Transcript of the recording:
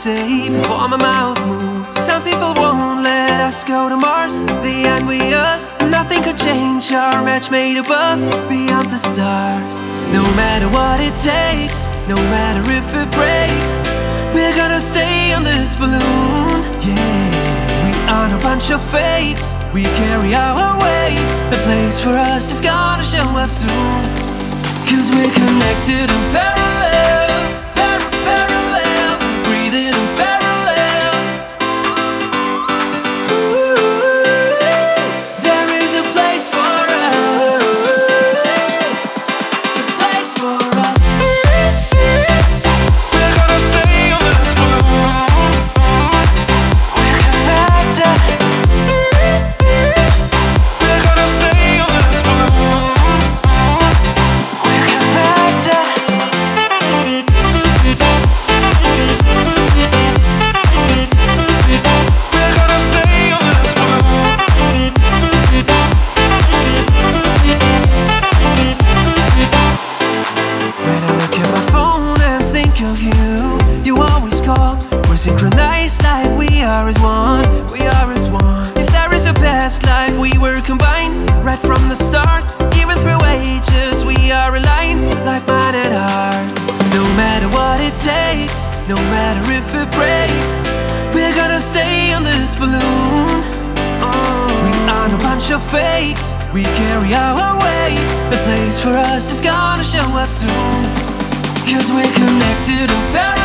say before my mouth moves. Some people won't let us go to Mars, they envy us. Nothing could change our match made above, beyond the stars. No matter what it takes, no matter if it breaks, we're gonna stay on this balloon, yeah. We aren't a bunch of fakes, we carry our weight. The place for us is gonna show up soon, 'cause we're connected in parallel, parallel, breathing in parallel. Ooh, there is a place for us, a place for us. We're gonna stay on this balloon, we're connected. We're gonna stay on this balloon, we're connected. We're gonna stay on this balloon. When I look at my phone and think of you, you always call. We're synchronized like we are as one, we are as one. If there is a past life, we were combined right from the start. Even through ages, we are aligned like mind and heart. No matter what it takes, no matter if it breaks, we're gonna stay on this balloon. We aren't a bunch of fakes, we carry our weight. The place for us is gonna show up soon, 'cause we're connected in parallel.